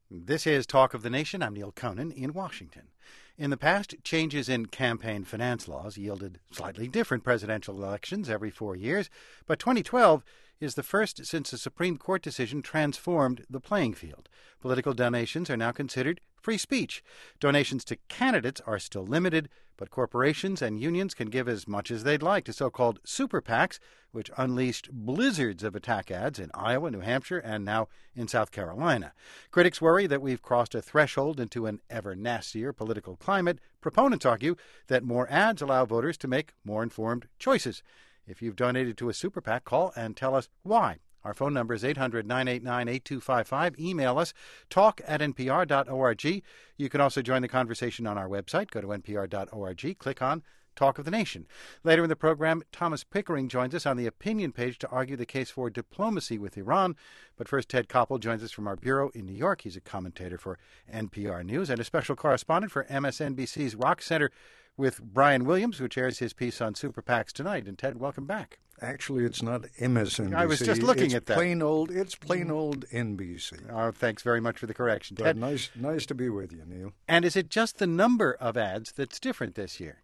This is Talk of the Nation. I'm Neil Conan in Washington. In the past, changes in campaign finance laws yielded slightly different presidential elections every 4 years, but 2012 is the first since a Supreme Court decision transformed the playing field. Political donations are now considered free speech. Donations to candidates are still limited, but corporations and unions can give as much as they'd like to so-called super PACs, which unleashed blizzards of attack ads in Iowa, New Hampshire, and now in South Carolina. Critics worry that we've crossed a threshold into an ever nastier political climate. Proponents argue that more ads allow voters to make more informed choices. If you've donated to a super PAC, call and tell us why. Our phone number is 800-989-8255. Email us, talk@npr.org. You can also join the conversation on our website. Go to npr.org, click on Talk of the Nation. Later in the program, Thomas Pickering joins us on the opinion page to argue the case for diplomacy with Iran. But first, Ted Koppel joins us from our bureau in New York. He's a commentator for NPR News and a special correspondent for MSNBC's Rock Center with Brian Williams, who chairs his piece on super PACs tonight. And Ted, welcome back. Actually, it's not MSNBC. I was just looking at that. It's plain old NBC. Oh, thanks very much for the correction, Ted. Nice to be with you, Neil. And is it just the number of ads that's different this year?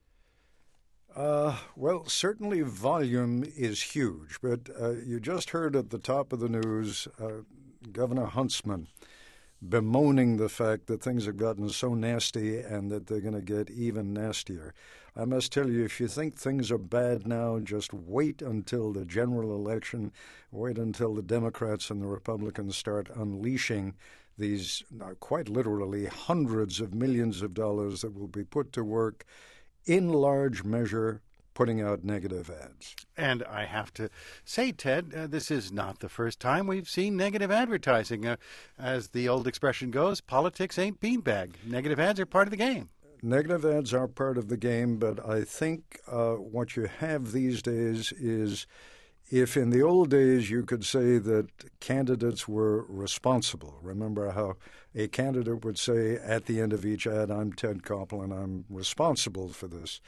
Well, certainly volume is huge, but you just heard at the top of the news Governor Huntsman bemoaning the fact that things have gotten so nasty and that they're going to get even nastier. I must tell you, if you think things are bad now, just wait until the general election, wait until the Democrats and the Republicans start unleashing these, quite literally, hundreds of millions of dollars that will be put to work in large measure putting out negative ads. And I have to say, Ted, this is not the first time we've seen negative advertising. As the old expression goes, politics ain't beanbag. Negative ads are part of the game. Negative ads are part of the game, but I think what you have these days is, if in the old days you could say that candidates were responsible, remember how a candidate would say at the end of each ad, "I'm Ted Koppel and I'm responsible for this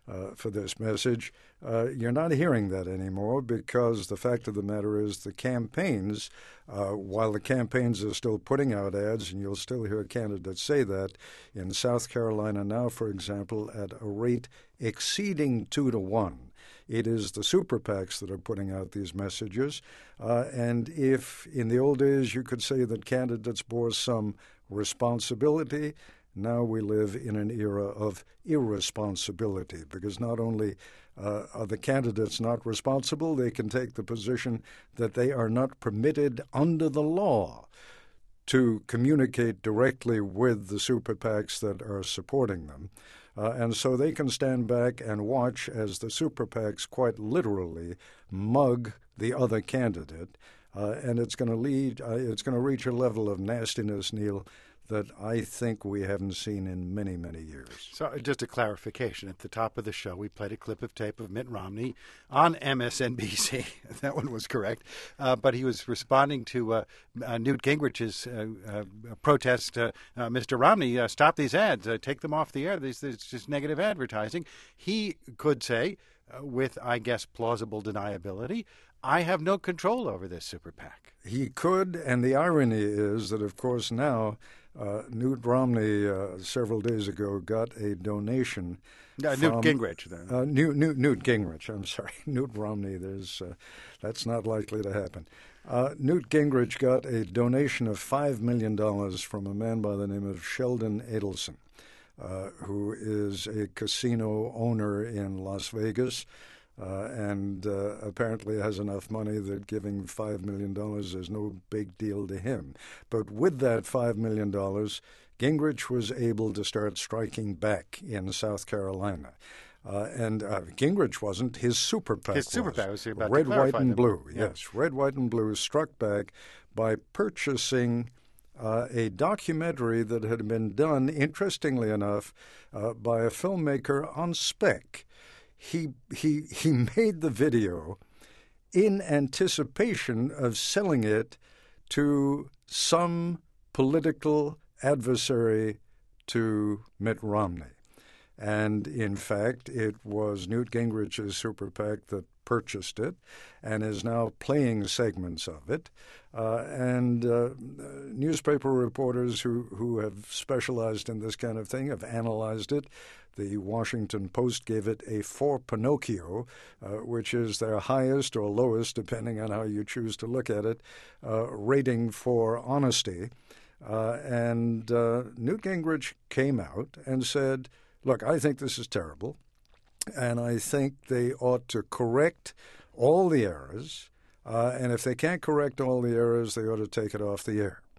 message." You're not hearing that anymore, because the fact of the matter is the campaigns, while the campaigns are still putting out ads, and you'll still hear candidates say that, in South Carolina now, for example, at a rate exceeding 2-to-1, it is the super PACs that are putting out these messages. And if in the old days you could say that candidates bore some responsibility, now we live in an era of irresponsibility, because not only are the candidates not responsible, they can take the position that they are not permitted under the law to communicate directly with the super PACs that are supporting them. And so they can stand back and watch as the super PACs quite literally mug the other candidate. And it's going to reach a level of nastiness, Neil, that I think we haven't seen in many, many years. So just a clarification. At the top of the show, we played a clip of tape of Mitt Romney on MSNBC. That one was correct. But he was responding to Newt Gingrich's protest. Mr. Romney, stop these ads. Take them off the air. It's just negative advertising. He could say, with, I guess, plausible deniability, I have no control over this super PAC. He could, and the irony is that, of course, now Newt Romney several days ago got a donation. Newt Gingrich, then. Newt Gingrich. I'm sorry, Newt Romney. That's not likely to happen. Newt Gingrich got a donation of $5 million from a man by the name of Sheldon Adelson, who is a casino owner in Las Vegas. And apparently has enough money that giving $5 million is no big deal to him. But with that $5 million, Gingrich was able to start striking back in South Carolina. And Gingrich wasn't. His super PAC was. His super PAC was about Red, to clarify White, and them. Blue. Yeah. Yes, Red, White, and Blue struck back by purchasing a documentary that had been done, interestingly enough, by a filmmaker on spec. He made the video in anticipation of selling it to some political adversary to Mitt Romney. And in fact, it was Newt Gingrich's super PAC that purchased it and is now playing segments of it. And newspaper reporters who have specialized in this kind of thing have analyzed it. The Washington Post gave it a 4 Pinocchio, which is their highest or lowest, depending on how you choose to look at it, rating for honesty. And Newt Gingrich came out and said, look, I think this is terrible, and I think they ought to correct all the errors, and if they can't correct all the errors, they ought to take it off the air.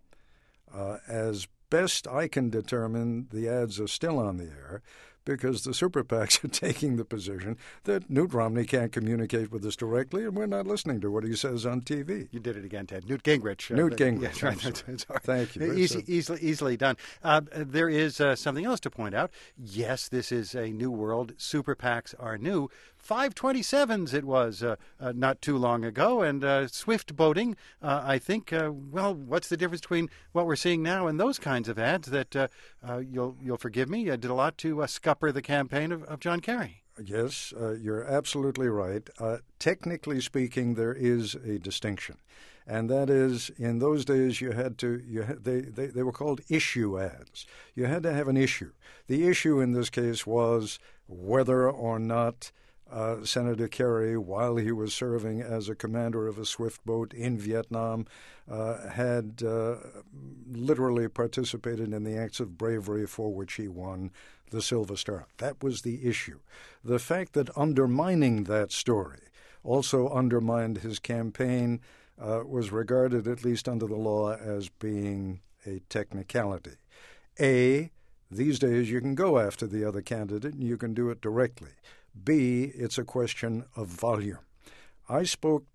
As best I can determine, the ads are still on the air, because the super PACs are taking the position that Newt Romney can't communicate with us directly, and we're not listening to what he says on TV. You did it again, Ted. Newt Gingrich. Newt Gingrich. Yes, right. Sorry. Thank you. Easily done. There is something else to point out. Yes, this is a new world. Super PACs are new. 527s it was not too long ago, and swift boating, I think, well, what's the difference between what we're seeing now and those kinds of ads that, you'll forgive me, did a lot to scupper the campaign of John Kerry? Yes, you're absolutely right. Technically speaking, there is a distinction. And that is, in those days, they were called issue ads. You had to have an issue. The issue in this case was whether or not Senator Kerry, while he was serving as a commander of a swift boat in Vietnam, had literally participated in the acts of bravery for which he won the Silver Star. That was the issue. The fact that undermining that story also undermined his campaign was regarded, at least under the law, as being a technicality. These days you can go after the other candidate and you can do it directly. B, it's a question of volume. I spoke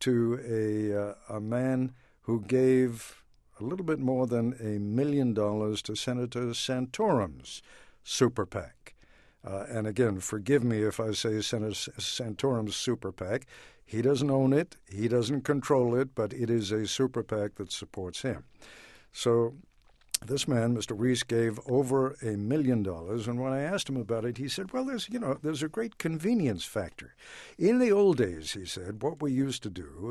to a man who gave a little bit more than $1 million to Senator Santorum's super PAC. And again, forgive me if I say Senator Santorum's super PAC. He doesn't own it, he doesn't control it, but it is a super PAC that supports him. So this man, Mr. Reese, gave over $1 million, and when I asked him about it, he said, well, there's a great convenience factor. In the old days, he said, what we used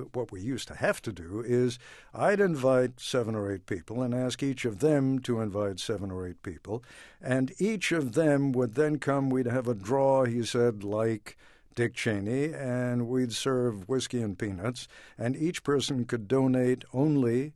to have to do is I'd invite 7 or 8 people and ask each of them to invite 7 or 8 people, and each of them would then come, we'd have a draw, he said, like Dick Cheney, and we'd serve whiskey and peanuts, and each person could donate only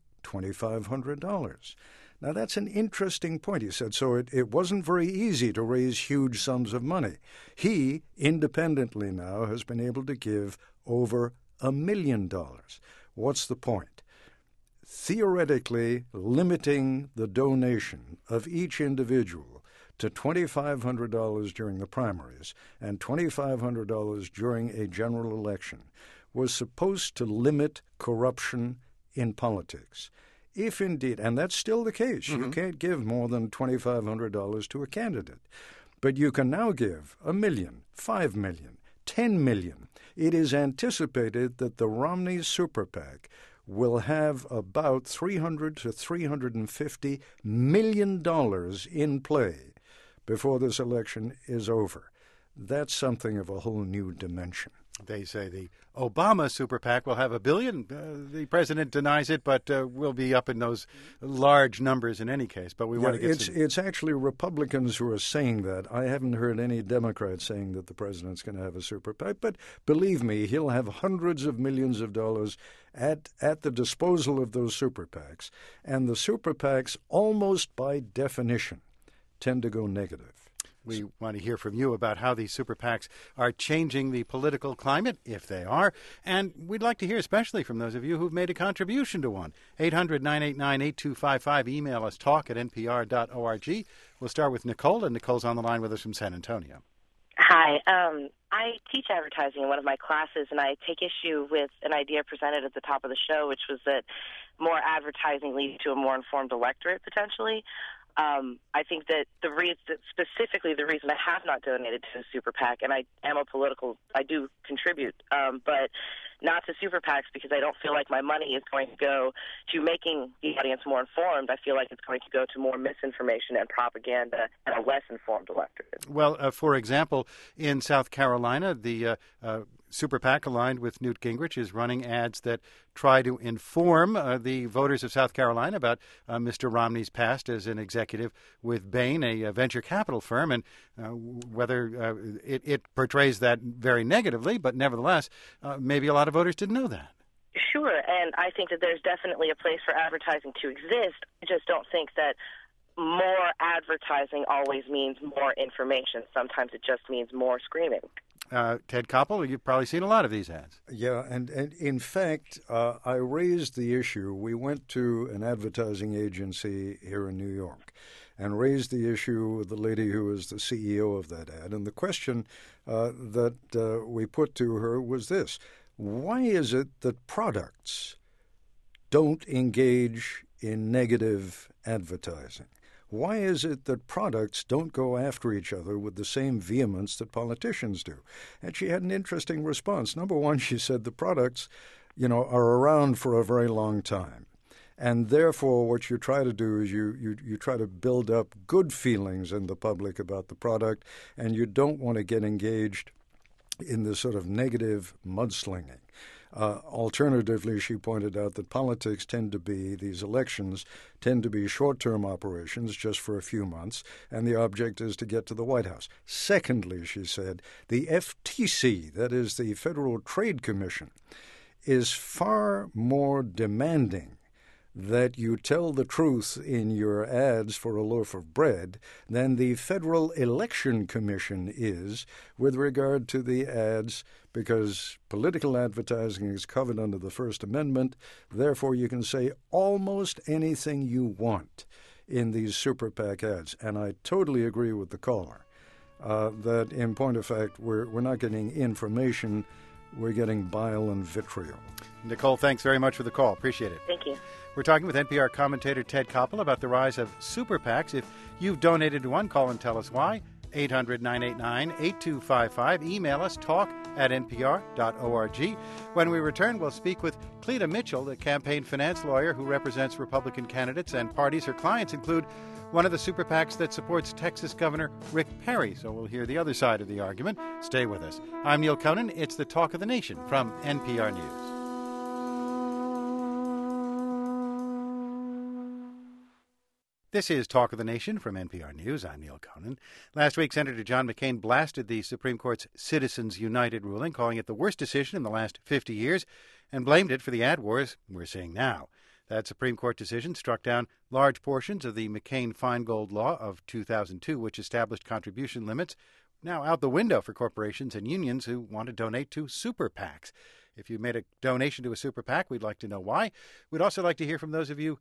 $2,500. Now, that's an interesting point, he said. So it wasn't very easy to raise huge sums of money. He, independently now, has been able to give over $1 million. What's the point? Theoretically, limiting the donation of each individual to $2,500 during the primaries and $2,500 during a general election was supposed to limit corruption in politics. If indeed, and that's still the case, you can't give more than $2,500 to a candidate. But you can now give $1 million, $5 million, $10 million. It is anticipated that the Romney Super PAC will have about $300 to $350 million in play before this election is over. That's something of a whole new dimension. They say the Obama super PAC will have $1 billion. The president denies it, but we'll be up in those large numbers in any case. But we want to get it's actually Republicans who are saying that. I haven't heard any Democrats saying that the president's going to have a super PAC. But believe me, he'll have hundreds of millions of dollars at the disposal of those super PACs. And the super PACs, almost by definition, tend to go negative. We want to hear from you about how these super PACs are changing the political climate, if they are. And we'd like to hear especially from those of you who've made a contribution to one. 800-989-8255. Email us, talk@npr.org. We'll start with Nicole, and Nicole's on the line with us from San Antonio. Hi. I teach advertising in one of my classes, and I take issue with an idea presented at the top of the show, which was that more advertising leads to a more informed electorate, potentially. I think that specifically the reason I have not donated to a super PAC, and I do contribute, but not to super PACs because I don't feel like my money is going to go to making the audience more informed. I feel like it's going to go to more misinformation and propaganda and a less informed electorate. Well, for example, in South Carolina, the Super PAC aligned with Newt Gingrich is running ads that try to inform the voters of South Carolina about Mr. Romney's past as an executive with Bain, a venture capital firm, and whether it portrays that very negatively, but nevertheless, maybe a lot of voters didn't know that. Sure, and I think that there's definitely a place for advertising to exist. I just don't think that more advertising always means more information. Sometimes it just means more screaming. Ted Koppel, you've probably seen a lot of these ads. Yeah, and in fact, I raised the issue. We went to an advertising agency here in New York and raised the issue with the lady who was the CEO of that ad. And the question that we put to her was this: why is it that products don't engage in negative advertising? Why is it that products don't go after each other with the same vehemence that politicians do? And she had an interesting response. Number one, she said the products, are around for a very long time. And therefore, what you try to do is you try to build up good feelings in the public about the product, and you don't want to get engaged in this sort of negative mudslinging. Alternatively, she pointed out that these elections tend to be short-term operations just for a few months, and the object is to get to the White House. Secondly, she said, the FTC, that is the Federal Trade Commission, is far more demanding that you tell the truth in your ads for a loaf of bread than the Federal Election Commission is with regard to the ads, because political advertising is covered under the First Amendment. Therefore, you can say almost anything you want in these super PAC ads. And I totally agree with the caller that, in point of fact, we're not getting information, we're getting bile and vitriol. Nicole, thanks very much for the call. Appreciate it. Thank you. We're talking with NPR commentator Ted Koppel about the rise of super PACs. If you've donated to one, call and tell us why. 800-989-8255. Email us, talk@npr.org. When we return, we'll speak with Cleta Mitchell, the campaign finance lawyer who represents Republican candidates and parties. Her clients include one of the super PACs that supports Texas Governor Rick Perry. So we'll hear the other side of the argument. Stay with us. I'm Neil Conan. It's the Talk of the Nation from NPR News. This is Talk of the Nation from NPR News. I'm Neil Conan. Last week, Senator John McCain blasted the Supreme Court's Citizens United ruling, calling it the worst decision in the last 50 years, and blamed it for the ad wars we're seeing now. That Supreme Court decision struck down large portions of the McCain-Feingold law of 2002, which established contribution limits, now out the window for corporations and unions who want to donate to super PACs. If you made a donation to a super PAC, we'd like to know why. We'd also like to hear from those of you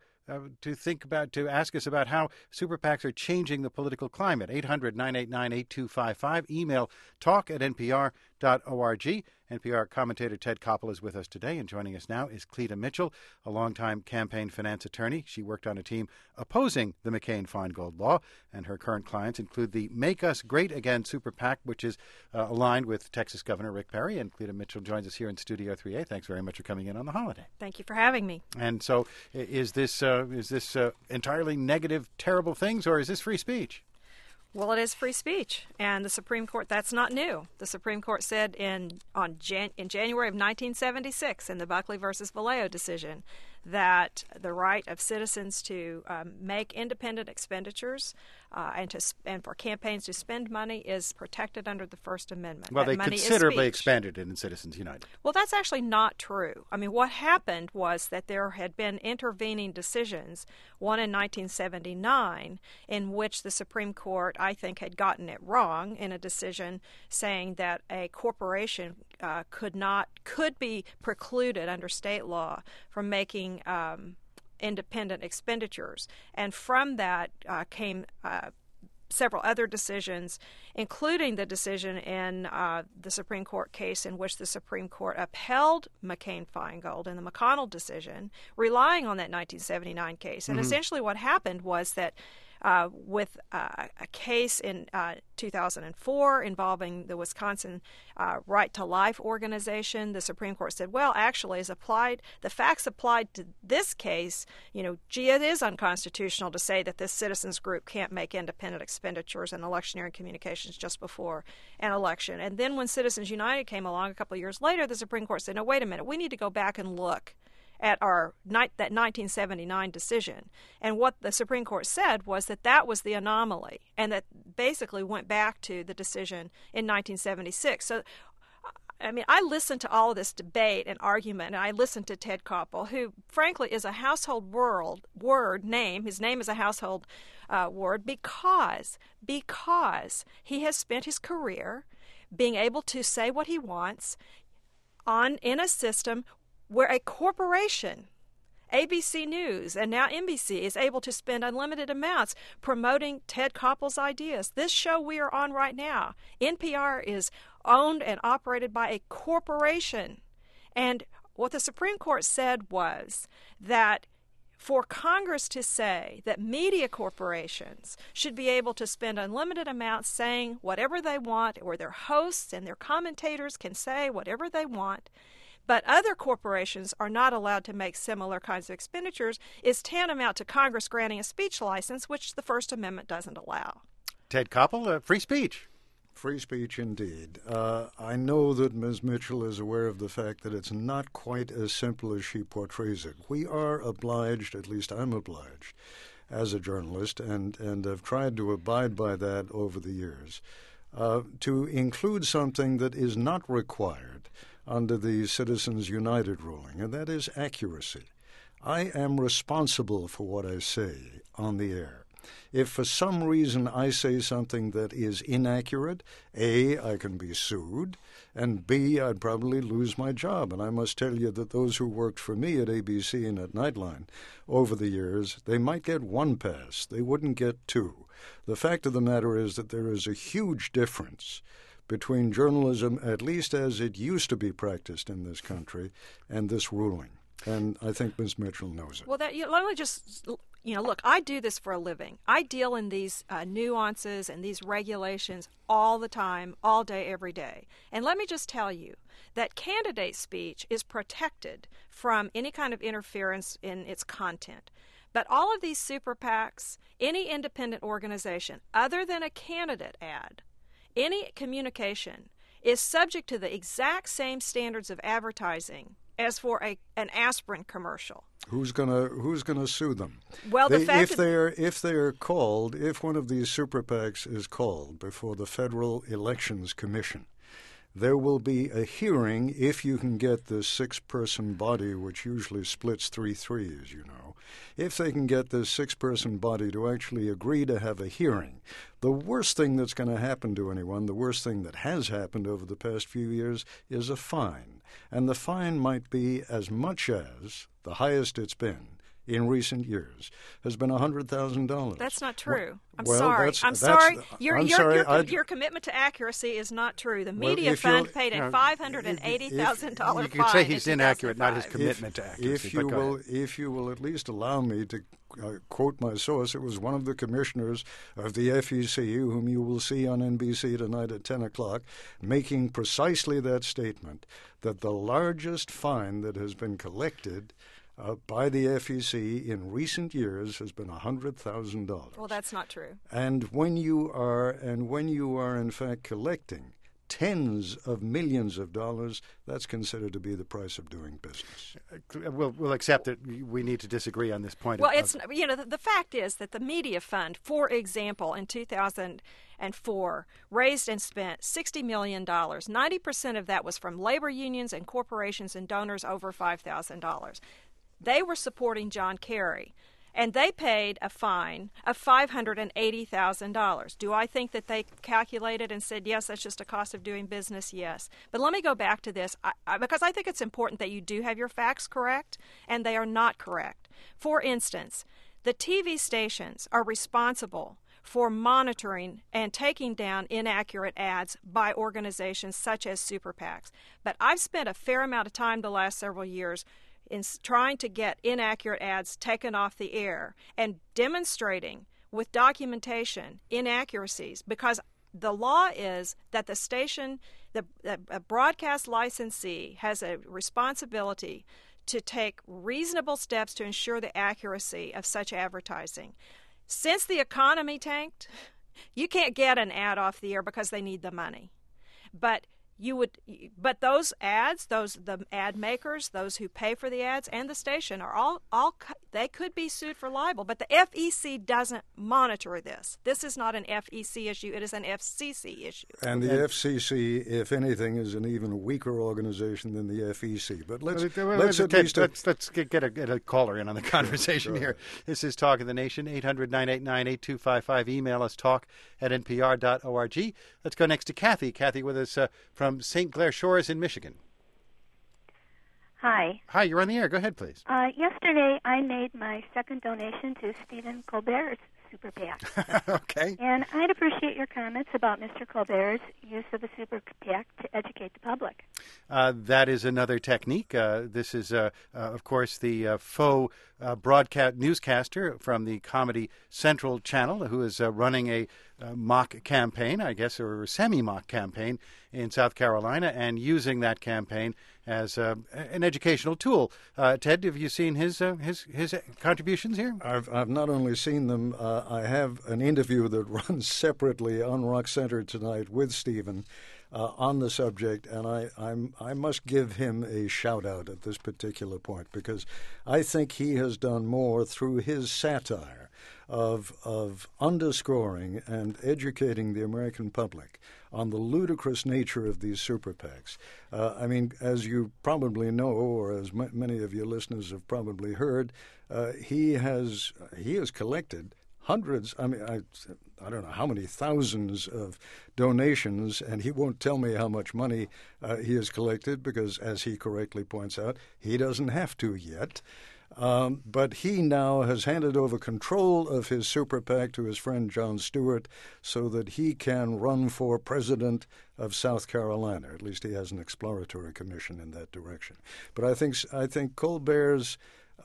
to ask us about how super PACs are changing the political climate. 800-989-8255. Email talk@npr.org. NPR commentator Ted Koppel is with us today, and joining us now is Cleta Mitchell, a longtime campaign finance attorney. She worked on a team opposing the McCain-Feingold law, and her current clients include the Make Us Great Again super PAC, which is aligned with Texas Governor Rick Perry. And Cleta Mitchell joins us here in Studio 3A. Thanks very much for coming in on the holiday. Thank you for having me. And so is this entirely negative, terrible things, or is this free speech? Well, it is free speech, and the Supreme Court, that's not new. The Supreme Court said in January of 1976 in the Buckley versus Vallejo decision that the right of citizens to make independent expenditures and for campaigns to spend money is protected under the First Amendment. Well, that they considerably expanded it in Citizens United. Well, that's actually not true. I mean, what happened was that there had been intervening decisions, one in 1979, in which the Supreme Court, I think, had gotten it wrong in a decision saying that a corporation could be precluded under state law from making independent expenditures. And from that came several other decisions, including the decision in the Supreme Court case in which the Supreme Court upheld McCain-Feingold in the McConnell decision, relying on that 1979 case. And essentially what happened was that with a case in 2004 involving the Wisconsin Right to Life organization. The Supreme Court said, well, actually, as applied, the facts applied to this case, gee, it is unconstitutional to say that this citizens group can't make independent expenditures in electioneering communications just before an election. And then when Citizens United came along a couple of years later, the Supreme Court said, no, wait a minute, we need to go back and look at that 1979 decision. And what the Supreme Court said was that was the anomaly, and that basically went back to the decision in 1976. So, I mean, I listened to all of this debate and argument, and I listened to Ted Koppel, who, frankly, is a household word name. His name is a household word because he has spent his career being able to say what he wants in a system where a corporation, ABC News and now NBC, is able to spend unlimited amounts promoting Ted Koppel's ideas. This show we are on right now, NPR, is owned and operated by a corporation. And what the Supreme Court said was that for Congress to say that media corporations should be able to spend unlimited amounts saying whatever they want, or their hosts and their commentators can say whatever they want, but other corporations are not allowed to make similar kinds of expenditures, is tantamount to Congress granting a speech license, which the First Amendment doesn't allow. Ted Koppel, free speech. Free speech indeed. I know that Ms. Mitchell is aware of the fact that it's not quite as simple as she portrays it. We are obliged, at least I'm obliged, as a journalist, and have tried to abide by that over the years, to include something that is not required under the Citizens United ruling, and that is accuracy. I am responsible for what I say on the air. If for some reason I say something that is inaccurate, A, I can be sued, and B, I'd probably lose my job. And I must tell you that those who worked for me at ABC and at Nightline over the years, they might get one pass. They wouldn't get two. The fact of the matter is that there is a huge difference between journalism, at least as it used to be practiced in this country, and this ruling. And I think Ms. Mitchell knows it. Well, let me just, look, I do this for a living. I deal in these nuances and these regulations all the time, all day, every day. And let me just tell you that candidate speech is protected from any kind of interference in its content. But all of these super PACs, any independent organization, other than a candidate ad, any communication is subject to the exact same standards of advertising as for an aspirin commercial. Who's gonna sue them? Well, if one of these super PACs is called before the Federal Elections Commission, there will be a hearing if you can get this 6-person body, which usually splits 3-3, as you know. If they can get this 6-person body to actually agree to have a hearing, the worst thing that's going to happen to anyone, the worst thing that has happened over the past few years, is a fine. And the fine might be as much as, the highest it's been in recent years, has been $100,000. That's not true. I'm sorry. sorry. Your commitment to accuracy is not true. The media fund paid a $580,000 fine. You can say he's inaccurate, not his commitment to accuracy. If you will at least allow me to quote my source, it was one of the commissioners of the FEC, whom you will see on NBC tonight at 10 o'clock, making precisely that statement, that the largest fine that has been collected by the FEC in recent years has been $100,000. Well, that's not true. And when you are in fact collecting tens of millions of dollars, that's considered to be the price of doing business. We'll accept that we need to disagree on this point. Well, the fact is that the media fund, for example, in 2004, raised and spent $60 million. 90% of that was from labor unions and corporations and donors over $5,000. They were supporting John Kerry, and they paid a fine of $580,000. Do I think that they calculated and said, yes, that's just a cost of doing business? Yes. But let me go back to this, because I think it's important that you do have your facts correct, and they are not correct. For instance, the TV stations are responsible for monitoring and taking down inaccurate ads by organizations such as super PACs. But I've spent a fair amount of time the last several years in trying to get inaccurate ads taken off the air and demonstrating with documentation inaccuracies, because the law is that the station, a broadcast licensee has a responsibility to take reasonable steps to ensure the accuracy of such advertising. Since the economy tanked, you can't get an ad off the air because they need the money. But those ads, the ad makers, those who pay for the ads, and the station are all they could be sued for libel. But the FEC doesn't monitor this. This is not an FEC issue; it is an FCC issue. And the FCC, if anything, is an even weaker organization than the FEC. But let's get a caller in on the conversation here. This is Talk of the Nation, 800-989-8255. Email us talk@npr.org. Let's go next to Kathy. Kathy with us from St. Clair Shores in Michigan. Hi. Hi, you're on the air. Go ahead, please. Yesterday, I made my second donation to Stephen Colbert's Super PAC. Okay. And I'd appreciate your comments about Mr. Colbert's use of the Super PAC to educate the public. That is another technique. This is, of course, the faux broadcast newscaster from the Comedy Central channel who is running a mock campaign, I guess, or a semi-mock campaign in South Carolina, and using that campaign as an educational tool. Ted, have you seen his contributions here? I've not only seen them, I have an interview that runs separately on Rock Center tonight with Stephen on the subject, and I must give him a shout-out at this particular point, because I think he has done more through his satire of underscoring and educating the American public on the ludicrous nature of these super PACs. I mean, as you probably know, or as many of your listeners have probably heard, he has collected hundreds, I don't know how many thousands of donations, and he won't tell me how much money he has collected because, as he correctly points out, he doesn't have to yet. But he now has handed over control of his super PAC to his friend Jon Stewart so that he can run for president of South Carolina. At least he has an exploratory commission in that direction. But I think Colbert's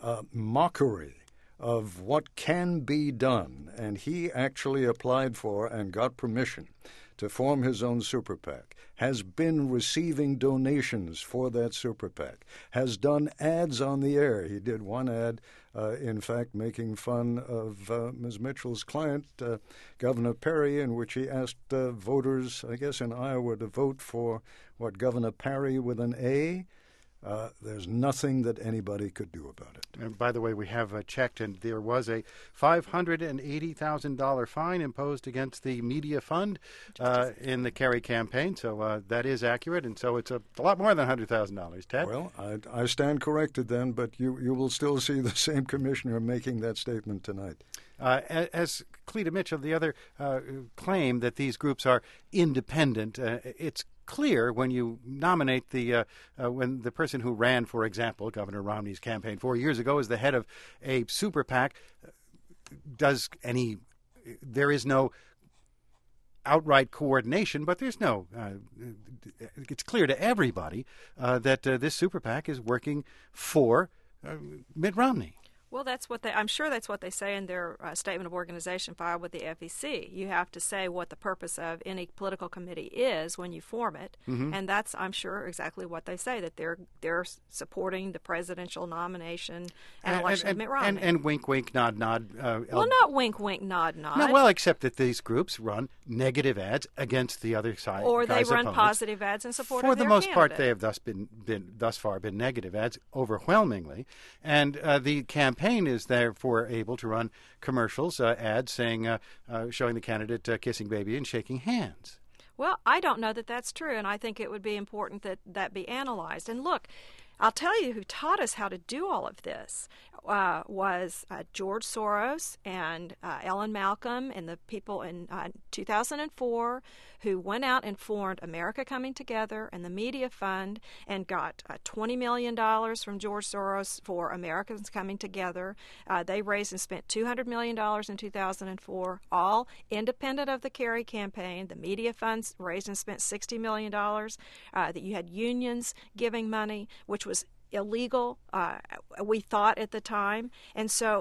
mockery of what can be done, and he actually applied for and got permission to form his own super PAC, has been receiving donations for that super PAC, has done ads on the air. He did one ad, in fact, making fun of Ms. Mitchell's client, Governor Perry, in which he asked voters, I guess in Iowa, to vote for, Governor Parry with an A. There's nothing that anybody could do about it. And by the way, we have checked, and there was a $580,000 fine imposed against the media fund in the Kerry campaign. So that is accurate, and so it's a lot more than $100,000. Ted? Well, I stand corrected then, but you will still see the same commissioner making that statement tonight. As Cleta Mitchell, the other claim that these groups are independent, it's clear when you nominate when the person who ran, for example, Governor Romney's campaign 4 years ago as the head of a super PAC, there is no outright coordination, but there's no, it's clear to everybody that this super PAC is working for Mitt Romney. Well, I'm sure that's what they say in their statement of organization filed with the FEC. You have to say what the purpose of any political committee is when you form it, and that's, I'm sure, exactly what they say, that they're supporting the presidential nomination and election of Mitt Romney. And wink, wink, nod, nod. Well, not wink, wink, nod, nod. No, well, except that these groups run negative ads against the other side. Or they run opponents. Positive ads in support of their For the most candidate. part, they have thus far been negative ads, overwhelmingly. And the campaign is therefore able to run commercials, ads saying, showing the candidate kissing baby and shaking hands. Well, I don't know that that's true, and I think it would be important that be analyzed. And look, I'll tell you who taught us how to do all of this was George Soros and Ellen Malcolm and the people in 2004 who went out and formed America Coming Together and the Media Fund and got $20 million from George Soros for Americans Coming Together. They raised and spent $200 million in 2004, all independent of the Kerry campaign. The Media Funds raised and spent $60 million. That you had unions giving money, which was illegal, we thought at the time. And so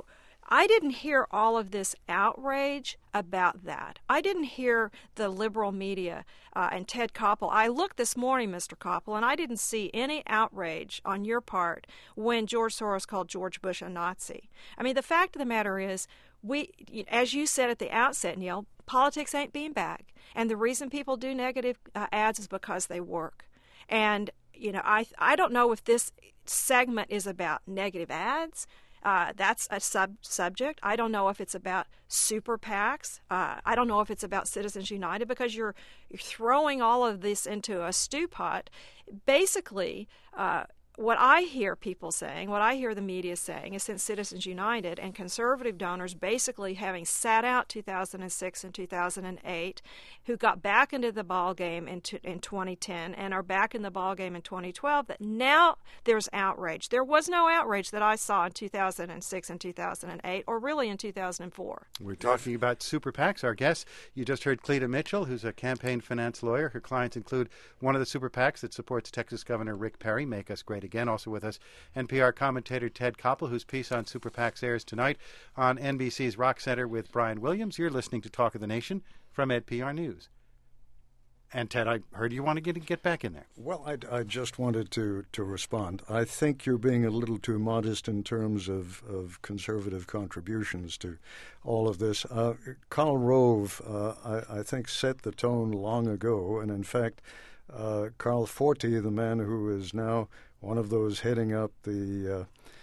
I didn't hear all of this outrage about that. I didn't hear the liberal media and Ted Koppel. I looked this morning, Mr. Koppel, and I didn't see any outrage on your part when George Soros called George Bush a Nazi. I mean, the fact of the matter is, as you said at the outset, Neil, politics ain't beanbag. And the reason people do negative ads is because they work. And, I don't know if this segment is about negative ads. That's a subject. I don't know if it's about super PACs. I don't know if it's about Citizens United, because you're throwing all of this into a stew pot. Basically, what I hear people saying, what I hear the media saying, is since Citizens United and conservative donors basically having sat out 2006 and 2008, who got back into the ballgame in 2010 and are back in the ballgame in 2012, that now there's outrage. There was no outrage that I saw in 2006 and 2008, or really in 2004. We're talking about super PACs. Our guest, you just heard Cleta Mitchell, who's a campaign finance lawyer. Her clients include one of the super PACs that supports Texas Governor Rick Perry, Make Us Great Again. Also with us, NPR commentator Ted Koppel, whose piece on super PACs airs tonight on NBC's Rock Center with Brian Williams. You're listening to Talk of the Nation from NPR News. And Ted, I heard you want to get back in there. Well, I just wanted to respond. I think you're being a little too modest in terms of conservative contributions to all of this. Karl Rove, I think, set the tone long ago, and in fact, Carl Forty, the man who is now one of those heading up the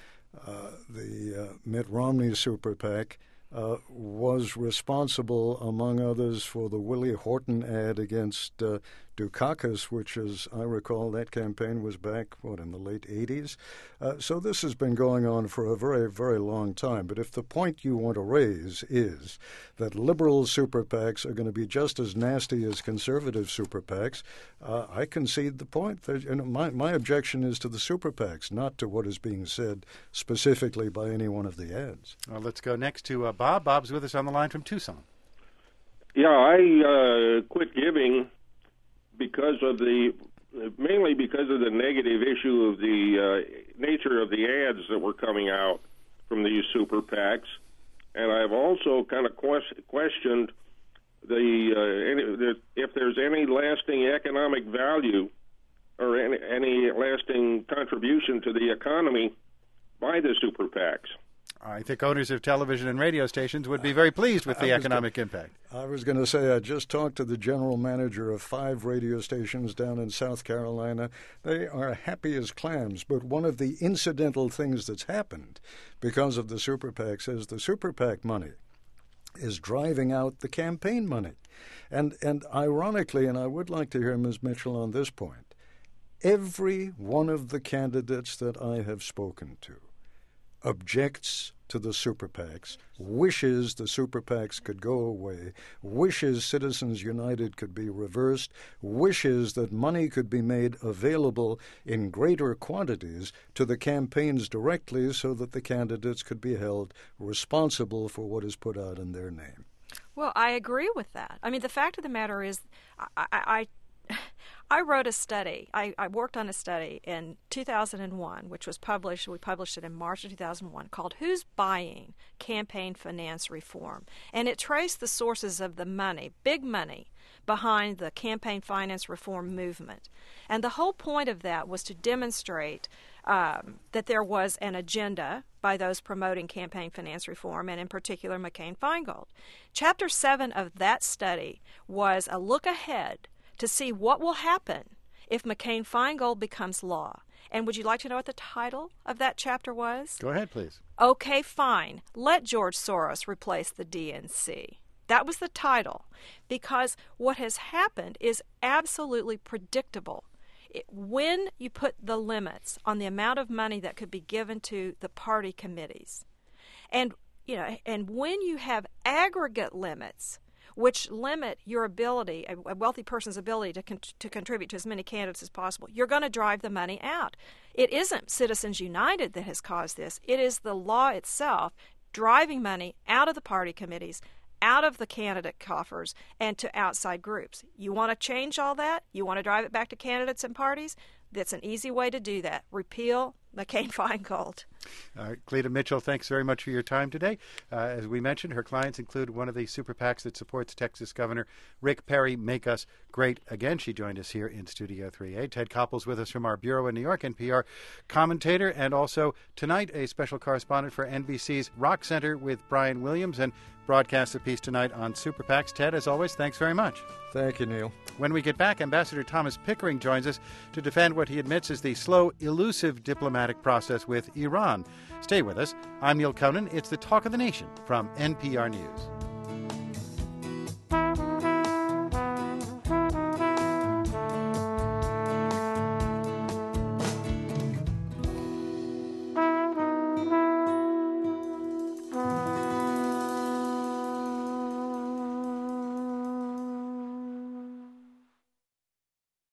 Mitt Romney super PAC, was responsible, among others, for the Willie Horton ad against Dukakis, which, as I recall, that campaign was back, in the late 80s. So this has been going on for a very, very long time. But if the point you want to raise is that liberal super PACs are going to be just as nasty as conservative super PACs, I concede the point. My objection is to the super PACs, not to what is being said specifically by any one of the ads. Well, let's go next to Bob. Bob's with us on the line from Tucson. Yeah, I quit giving mainly because of the negative issue of the nature of the ads that were coming out from these super PACs, and I've also kind of questioned if there's any lasting economic value or any lasting contribution to the economy by the super PACs. I think owners of television and radio stations would be very pleased with the economic impact. I was going to say, I just talked to the general manager of 5 radio stations down in South Carolina. They are happy as clams, but one of the incidental things that's happened because of the super PACs is the super PAC money is driving out the campaign money. And ironically, and I would like to hear Ms. Mitchell on this point, every one of the candidates that I have spoken to objects to the super PACs, wishes the super PACs could go away, wishes Citizens United could be reversed, wishes that money could be made available in greater quantities to the campaigns directly so that the candidates could be held responsible for what is put out in their name. Well, I agree with that. I mean, the fact of the matter is, I wrote a study. I worked on a study in 2001, which was published. We published it in March of 2001, called "Who's Buying Campaign Finance Reform?" And it traced the sources of the money, big money, behind the campaign finance reform movement. And the whole point of that was to demonstrate that there was an agenda by those promoting campaign finance reform, and in particular McCain-Feingold. Chapter 7 of that study was a look ahead to see what will happen if McCain-Feingold becomes law. And would you like to know what the title of that chapter was? Go ahead, please. Okay, fine. Let George Soros replace the DNC. That was the title, because what has happened is absolutely predictable. When you put the limits on the amount of money that could be given to the party committees, and when you have aggregate limits which limit your ability, a wealthy person's ability to contribute to as many candidates as possible, you're going to drive the money out. It isn't Citizens United that has caused this. It is the law itself driving money out of the party committees, out of the candidate coffers, and to outside groups. You want to change all that? You want to drive it back to candidates and parties? That's an easy way to do that. Repeal McCain-Feingold. Cleta Mitchell, thanks very much for your time today. As we mentioned, her clients include one of the super PACs that supports Texas Governor Rick Perry. Make us great again. She joined us here in Studio 3A. Ted Koppel's with us from our bureau in New York, NPR commentator, and also tonight a special correspondent for NBC's Rock Center with Brian Williams, and broadcasts a piece tonight on super PACs. Ted, as always, thanks very much. Thank you, Neil. When we get back, Ambassador Thomas Pickering joins us to defend what he admits is the slow, elusive diplomatic process with Iran. Stay with us. I'm Neil Conan. It's the Talk of the Nation from NPR News.